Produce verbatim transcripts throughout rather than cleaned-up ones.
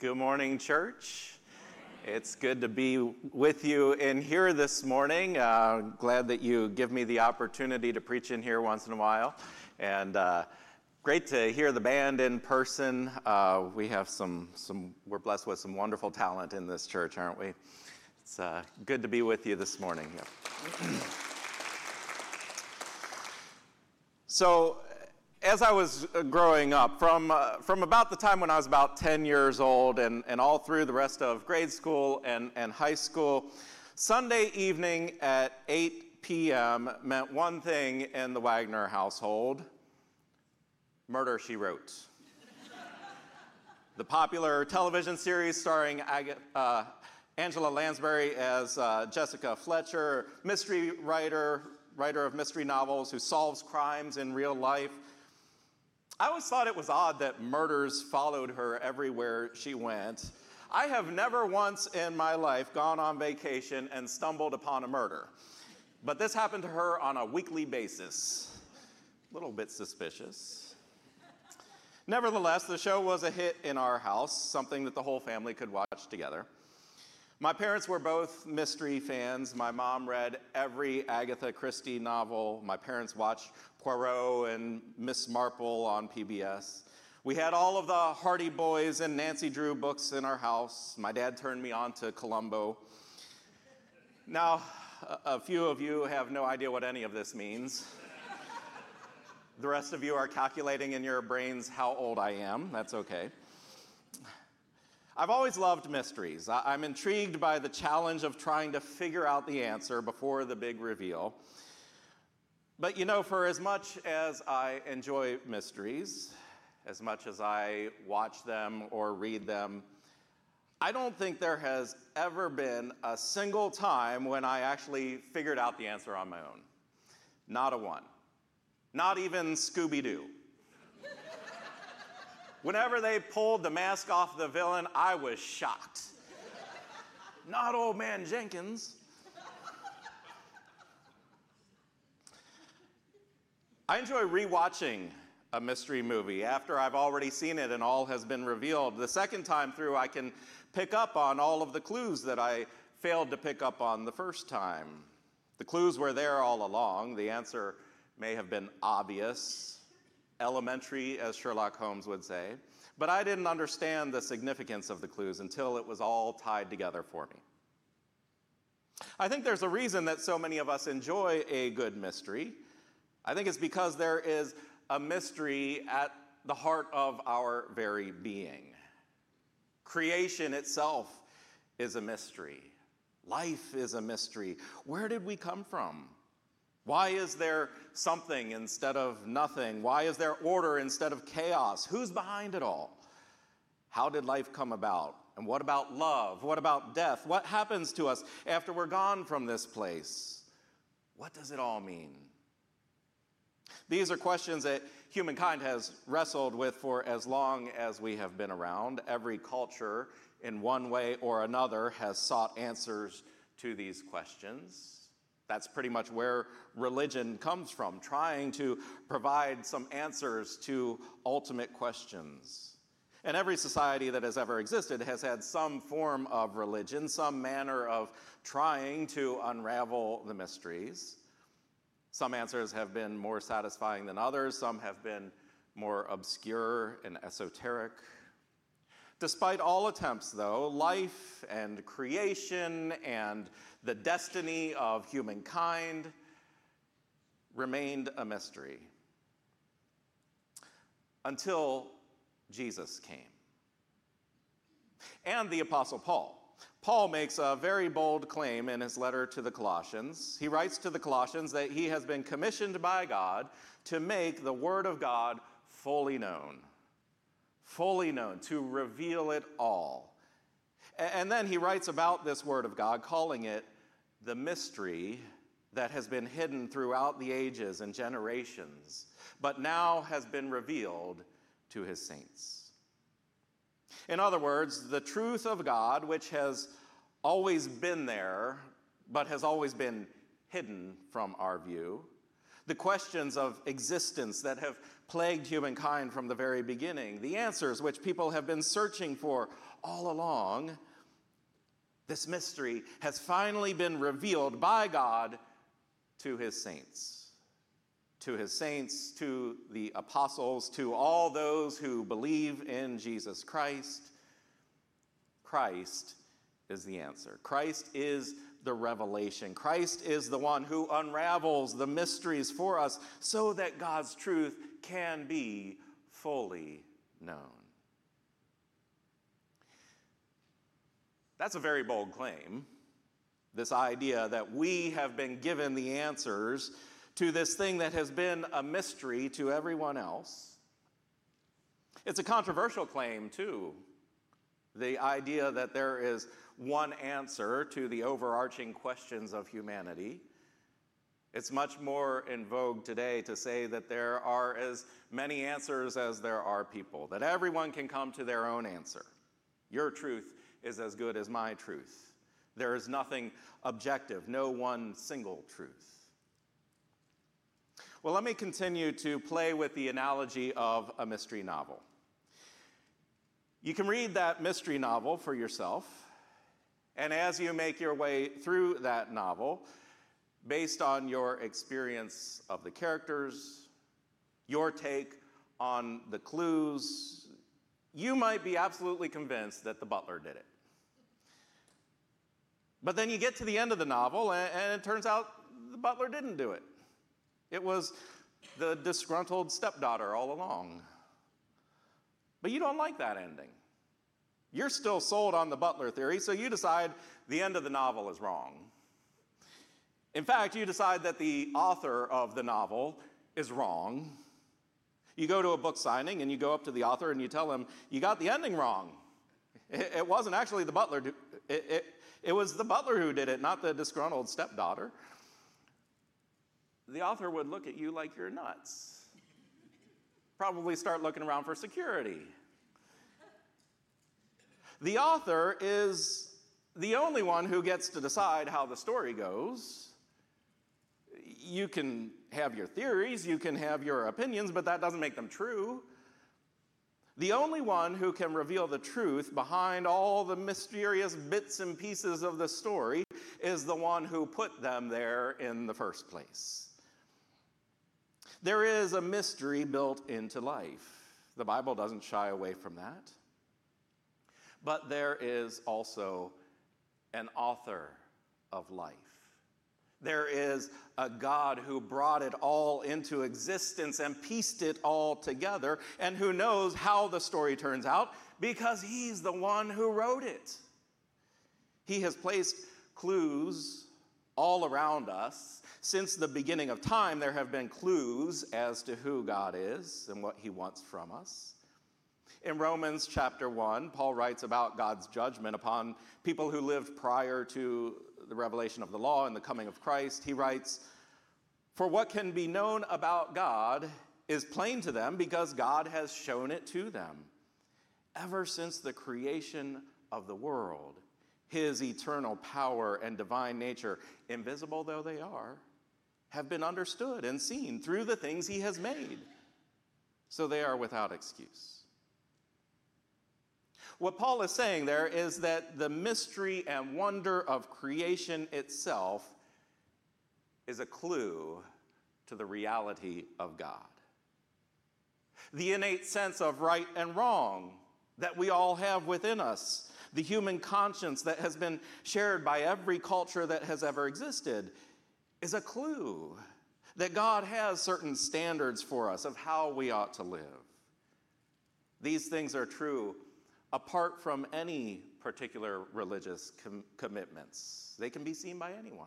Good morning, church. It's good to be with you in here this morning. Uh, glad that you give me the opportunity to preach in here once in a while. And uh, great to hear the band in person. Uh, we have some, some, we're blessed with some wonderful talent in this church, aren't we? It's uh, good to be with you this morning. Yep. So, as I was growing up, from uh, from about the time when I was about ten years old and, and all through the rest of grade school and, and high school, Sunday evening at eight p.m. meant one thing in the Wagner household: Murder, She Wrote. The popular television series starring Ag- uh, Angela Lansbury as uh, Jessica Fletcher, mystery writer, writer of mystery novels who solves crimes in real life. I always thought it was odd that murders followed her everywhere she went. I have never once in my life gone on vacation and stumbled upon a murder. But this happened to her on a weekly basis. A little bit suspicious. Nevertheless, the show was a hit in our house, something that the whole family could watch together. My parents were both mystery fans. My mom read every Agatha Christie novel. My parents watched Poirot and Miss Marple on P B S. We had all of the Hardy Boys and Nancy Drew books in our house. My dad turned me on to Columbo. Now, a few of you have no idea what any of this means. The rest of you are calculating in your brains how old I am. That's okay. I've always loved mysteries. I'm intrigued by the challenge of trying to figure out the answer before the big reveal. But you know, for as much as I enjoy mysteries, as much as I watch them or read them, I don't think there has ever been a single time when I actually figured out the answer on my own. Not a one. Not even Scooby-Doo. Whenever they pulled the mask off the villain, I was shocked. Not old man Jenkins. I enjoy rewatching a mystery movie after I've already seen it and all has been revealed. The second time through, I can pick up on all of the clues that I failed to pick up on the first time. The clues were there all along. The answer may have been obvious, elementary, as Sherlock Holmes would say, but I didn't understand the significance of the clues until it was all tied together for me. I think there's a reason that so many of us enjoy a good mystery. I think it's because there is a mystery at the heart of our very being. Creation itself is a mystery. Life is a mystery. Where did we come from? Why is there something instead of nothing? Why is there order instead of chaos? Who's behind it all? How did life come about? And what about love? What about death? What happens to us after we're gone from this place? What does it all mean? These are questions that humankind has wrestled with for as long as we have been around. Every culture, in one way or another, has sought answers to these questions. That's pretty much where religion comes from, trying to provide some answers to ultimate questions. And every society that has ever existed has had some form of religion, some manner of trying to unravel the mysteries. Some answers have been more satisfying than others. Some have been more obscure and esoteric. Despite all attempts, though, life and creation and the destiny of humankind remained a mystery until Jesus came. And the Apostle Paul. Paul makes a very bold claim in his letter to the Colossians. He writes to the Colossians that he has been commissioned by God to make the Word of God fully known. Fully known, to reveal it all. And then he writes about this Word of God, calling it the mystery that has been hidden throughout the ages and generations, but now has been revealed to his saints. In other words, the truth of God, which has always been there, but has always been hidden from our view, the questions of existence that have plagued humankind from the very beginning, the answers which people have been searching for all along. This mystery has finally been revealed by God to his saints, to his saints, to the apostles, to all those who believe in Jesus Christ. Christ is the answer. Christ is the revelation. Christ is the one who unravels the mysteries for us so that God's truth can be fully known. That's a very bold claim, this idea that we have been given the answers to this thing that has been a mystery to everyone else. It's a controversial claim, too, the idea that there is one answer to the overarching questions of humanity. It's much more in vogue today to say that there are as many answers as there are people, that everyone can come to their own answer. Your truth is as good as my truth. There is nothing objective, no one single truth. Well, let me continue to play with the analogy of a mystery novel. You can read that mystery novel for yourself, and as you make your way through that novel, based on your experience of the characters, your take on the clues, you might be absolutely convinced that the butler did it. But then you get to the end of the novel, and, and it turns out the butler didn't do it. It was the disgruntled stepdaughter all along. But you don't like that ending. You're still sold on the butler theory, so you decide the end of the novel is wrong. In fact, you decide that the author of the novel is wrong. You go to a book signing and you go up to the author and you tell him, you got the ending wrong. It, it wasn't actually the butler. It, it, it was the butler who did it, not the disgruntled stepdaughter. The author would look at you like you're nuts. Probably start looking around for security. The author is the only one who gets to decide how the story goes. You can have your theories, you can have your opinions, but that doesn't make them true. The only one who can reveal the truth behind all the mysterious bits and pieces of the story is the one who put them there in the first place. There is a mystery built into life. The Bible doesn't shy away from that. But there is also an author of life. There is a God who brought it all into existence and pieced it all together, and who knows how the story turns out because he's the one who wrote it. He has placed clues all around us. Since the beginning of time, there have been clues as to who God is and what he wants from us. In Romans chapter one, Paul writes about God's judgment upon people who lived prior to the revelation of the law and the coming of Christ. He writes, "For what can be known about God is plain to them because God has shown it to them. Ever since the creation of the world, his eternal power and divine nature, invisible though they are, have been understood and seen through the things he has made. So they are without excuse." What Paul is saying there is that the mystery and wonder of creation itself is a clue to the reality of God. The innate sense of right and wrong that we all have within us, the human conscience that has been shared by every culture that has ever existed, is a clue that God has certain standards for us of how we ought to live. These things are true apart from any particular religious com- commitments. They can be seen by anyone.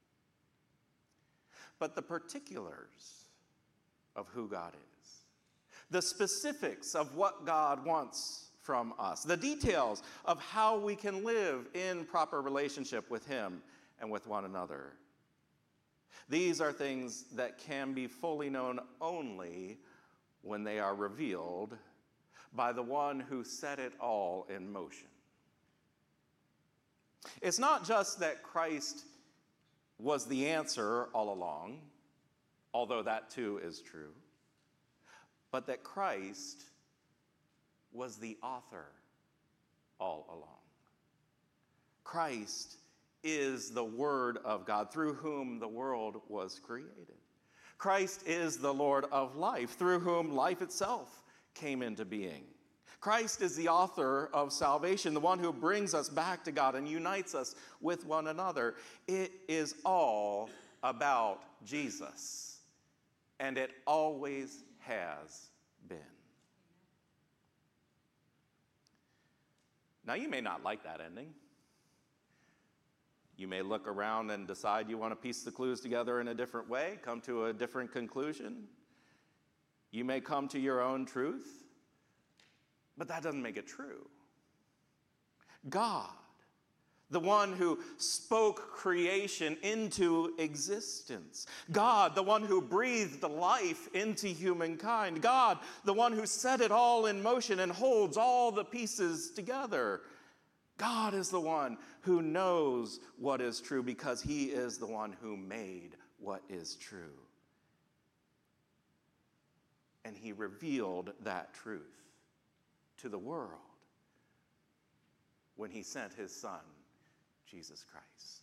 But the particulars of who God is, the specifics of what God wants from us, the details of how we can live in proper relationship with him and with one another, these are things that can be fully known only when they are revealed by the one who set it all in motion. It's not just that Christ was the answer all along, although that too is true, but that Christ was the author all along. Christ is the Word of God, through whom the world was created. Christ is the Lord of life, through whom life itself came into being. Christ is the author of salvation, the one who brings us back to God and unites us with one another. It is all about Jesus, and it always has been. Now, you may not like that ending. You may look around and decide you want to piece the clues together in a different way, come to a different conclusion. You may come to your own truth, but that doesn't make it true. God, the one who spoke creation into existence. God, the one who breathed life into humankind. God, the one who set it all in motion and holds all the pieces together. God is the one who knows what is true because he is the one who made what is true. And he revealed that truth to the world when he sent his son, Jesus Christ.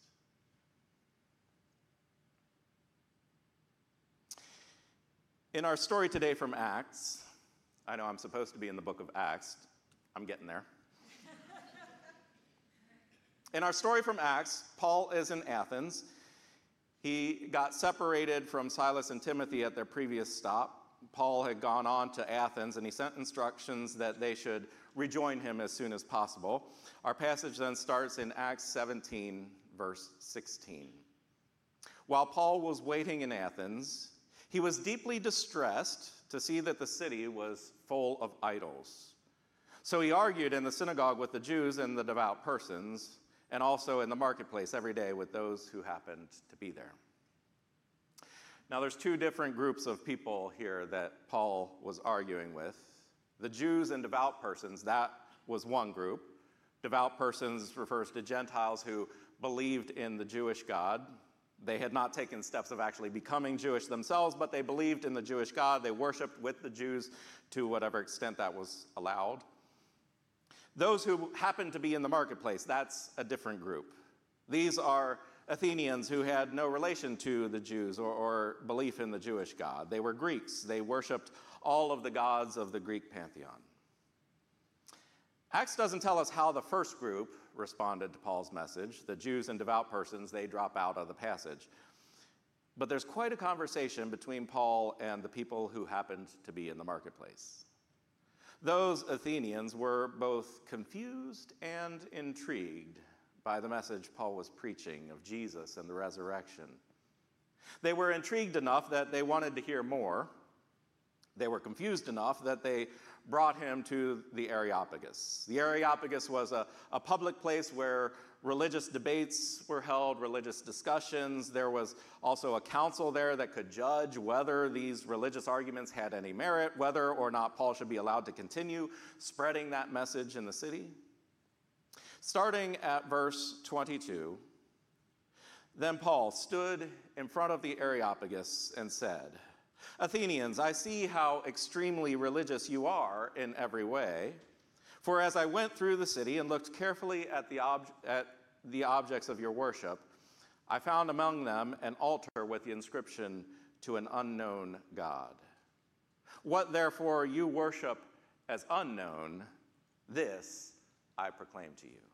In our story today from Acts, I know I'm supposed to be in the book of Acts. I'm getting there. In our story from Acts, Paul is in Athens. He got separated from Silas and Timothy at their previous stop. Paul had gone on to Athens, and he sent instructions that they should rejoin him as soon as possible. Our passage then starts in Acts seventeen, verse sixteen. While Paul was waiting in Athens, he was deeply distressed to see that the city was full of idols. So he argued in the synagogue with the Jews and the devout persons, and also in the marketplace every day with those who happened to be there. Now, there's two different groups of people here that Paul was arguing with. The Jews and devout persons, that was one group. Devout persons refers to Gentiles who believed in the Jewish God. They had not taken steps of actually becoming Jewish themselves, but they believed in the Jewish God. They worshiped with the Jews to whatever extent that was allowed. Those who happened to be in the marketplace, that's a different group. These are Athenians who had no relation to the Jews or, or belief in the Jewish God. They were Greeks. They worshiped all of the gods of the Greek pantheon. Acts doesn't tell us how the first group responded to Paul's message. The Jews and devout persons, they drop out of the passage. But there's quite a conversation between Paul and the people who happened to be in the marketplace. Those Athenians were both confused and intrigued by the message Paul was preaching of Jesus and the resurrection. They were intrigued enough that they wanted to hear more. They were confused enough that they brought him to the Areopagus. The Areopagus was a, a public place where religious debates were held, religious discussions. There was also a council there that could judge whether these religious arguments had any merit, whether or not Paul should be allowed to continue spreading that message in the city. Starting at verse twenty-two, then Paul stood in front of the Areopagus and said, Athenians, I see how extremely religious you are in every way. For as I went through the city and looked carefully at the, ob- at the objects of your worship, I found among them an altar with the inscription, to an unknown God. What therefore you worship as unknown, this I proclaim to you.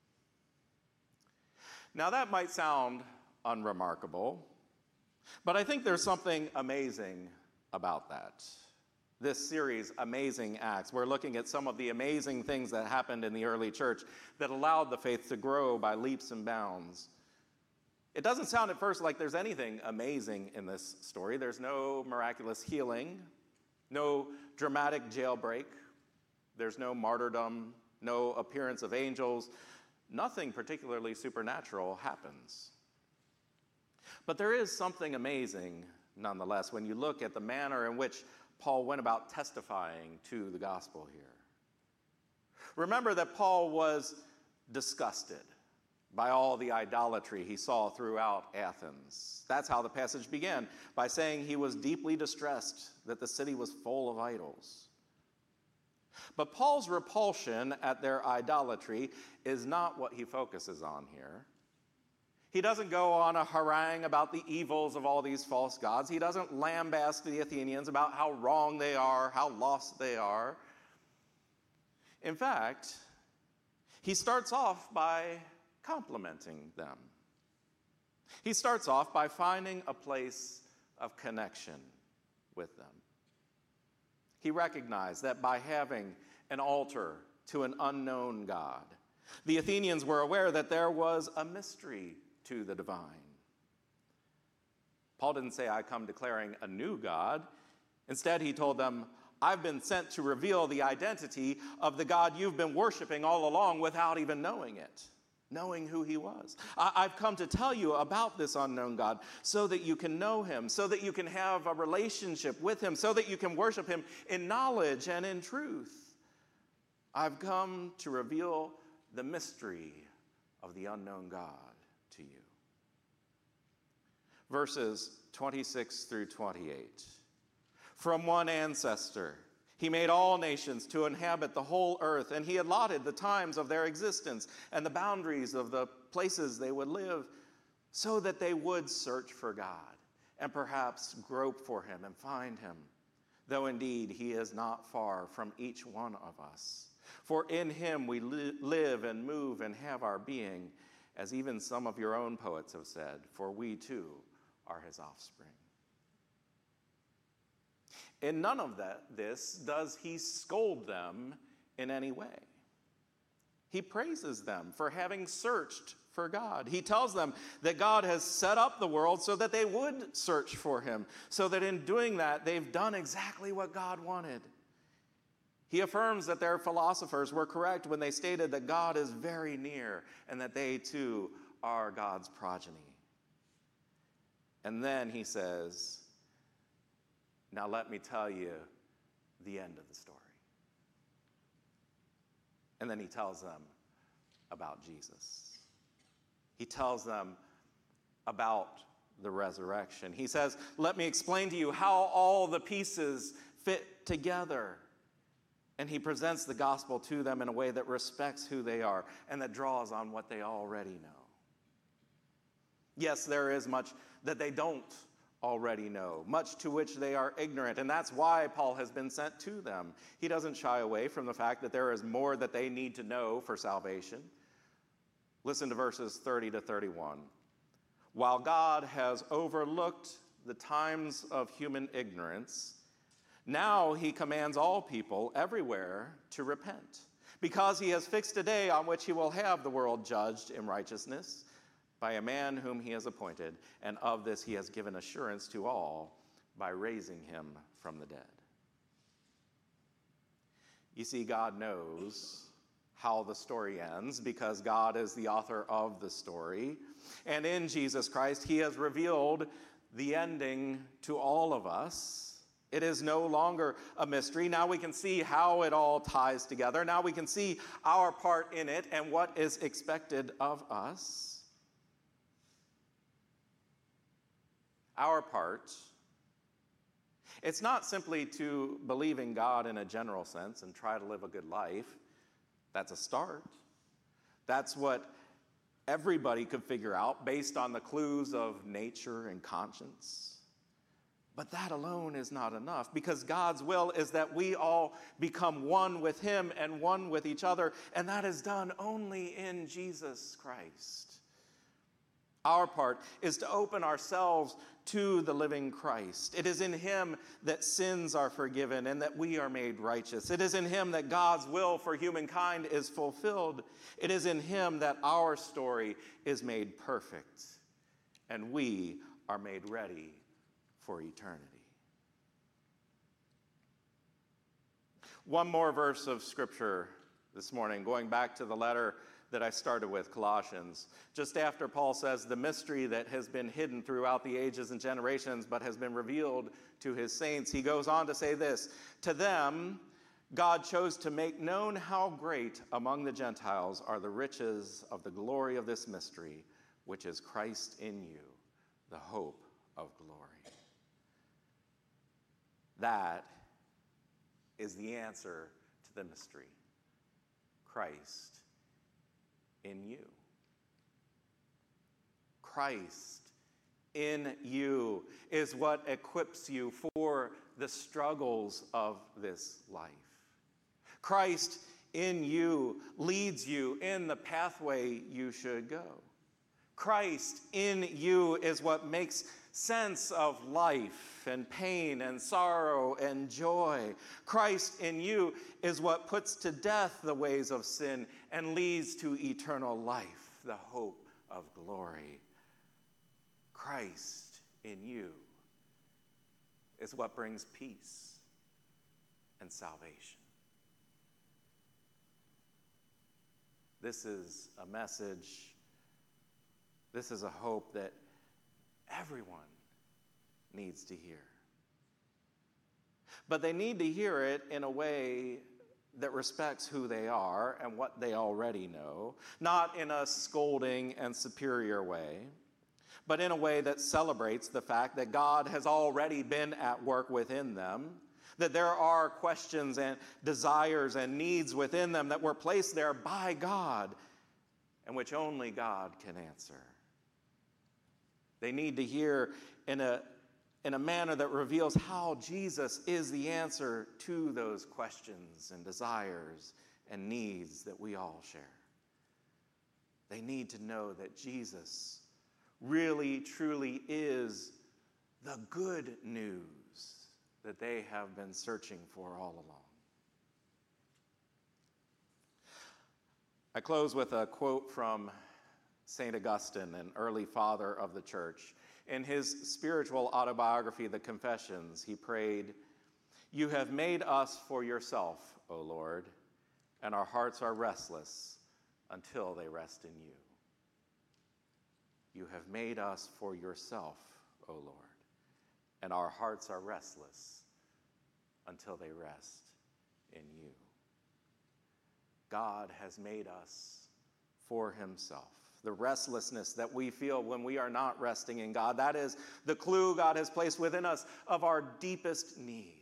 Now that might sound unremarkable, but I think there's something amazing about that. This series, Amazing Acts, we're looking at some of the amazing things that happened in the early church that allowed the faith to grow by leaps and bounds. It doesn't sound at first like there's anything amazing in this story. There's no miraculous healing, no dramatic jailbreak, there's no martyrdom, no appearance of angels. Nothing particularly supernatural happens. But there is something amazing, nonetheless, when you look at the manner in which Paul went about testifying to the gospel here. Remember that Paul was disgusted by all the idolatry he saw throughout Athens. That's how the passage began, by saying he was deeply distressed that the city was full of idols. But Paul's repulsion at their idolatry is not what he focuses on here. He doesn't go on a harangue about the evils of all these false gods. He doesn't lambaste the Athenians about how wrong they are, how lost they are. In fact, he starts off by complimenting them. He starts off by finding a place of connection with them. He recognized that by having an altar to an unknown God, the Athenians were aware that there was a mystery to the divine. Paul didn't say, I come declaring a new God. Instead, he told them, I've been sent to reveal the identity of the God you've been worshiping all along without even knowing it, knowing who he was. I- I've come to tell you about this unknown God so that you can know him, so that you can have a relationship with him, so that you can worship him in knowledge and in truth. I've come to reveal the mystery of the unknown God to you. Verses twenty-six through twenty-eight. From one ancestor, he made all nations to inhabit the whole earth, and he allotted the times of their existence and the boundaries of the places they would live so that they would search for God and perhaps grope for him and find him, though indeed he is not far from each one of us. For in him we li- live and move and have our being, as even some of your own poets have said, for we too are his offspring. In none of that, this does he scold them in any way. He praises them for having searched for God. He tells them that God has set up the world so that they would search for him, so that in doing that, they've done exactly what God wanted. He affirms that their philosophers were correct when they stated that God is very near and that they too are God's progeny. And then he says, now let me tell you the end of the story. And then he tells them about Jesus. He tells them about the resurrection. He says, let me explain to you how all the pieces fit together. And he presents the gospel to them in a way that respects who they are and that draws on what they already know. Yes, there is much that they don't already know, much to which they are ignorant, and that's why Paul has been sent to them. He doesn't shy away from the fact that there is more that they need to know for salvation. Listen to verses thirty to thirty-one. While God has overlooked the times of human ignorance, now he commands all people everywhere to repent, because he has fixed a day on which he will have the world judged in righteousness by a man whom he has appointed, and of this he has given assurance to all by raising him from the dead. You see, God knows how the story ends because God is the author of the story. And in Jesus Christ, he has revealed the ending to all of us. It is no longer a mystery. Now we can see how it all ties together. Now we can see our part in it and what is expected of us. Our part, it's not simply to believe in God in a general sense and try to live a good life. That's a start. That's what everybody could figure out based on the clues of nature and conscience. But that alone is not enough, because God's will is that we all become one with him and one with each other, and that is done only in Jesus Christ. Our part is to open ourselves to the living Christ. It is in him that sins are forgiven and that we are made righteous. It is in him that God's will for humankind is fulfilled. It is in him that our story is made perfect and we are made ready for eternity. One more verse of scripture this morning, going back to the letter that I started with, Colossians. Just after Paul says the mystery that has been hidden throughout the ages and generations but has been revealed to his saints, he goes on to say this, to them God chose to make known how great among the Gentiles are the riches of the glory of this mystery, which is Christ in you, the hope of glory. That is the answer to the mystery. Christ in you. Christ in you is what equips you for the struggles of this life. Christ in you leads you in the pathway you should go. Christ in you is what makes sense of life and pain and sorrow and joy. Christ in you is what puts to death the ways of sin and leads to eternal life, the hope of glory. Christ in you is what brings peace and salvation. This is a message, this is a hope that everyone needs to hear. But they need to hear it in a way that respects who they are and what they already know, not in a scolding and superior way, but in a way that celebrates the fact that God has already been at work within them, that there are questions and desires and needs within them that were placed there by God and which only God can answer. They need to hear in a, in a manner that reveals how Jesus is the answer to those questions and desires and needs that we all share. They need to know that Jesus really, truly is the good news that they have been searching for all along. I close with a quote from Saint Augustine, an early father of the church. In his spiritual autobiography, The Confessions, he prayed, "You have made us for yourself, O Lord, and our hearts are restless until they rest in you." You have made us for yourself, O Lord, and our hearts are restless until they rest in you. God has made us for himself. The restlessness that we feel when we are not resting in God, that is the clue God has placed within us of our deepest need.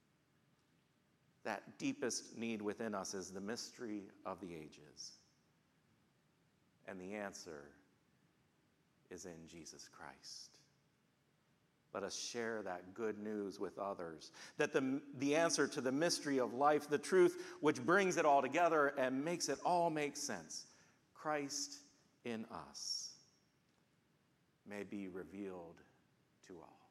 That deepest need within us is the mystery of the ages. And the answer is in Jesus Christ. Let us share that good news with others, that the, the answer to the mystery of life, the truth which brings it all together and makes it all make sense, Christ in us, may be revealed to all.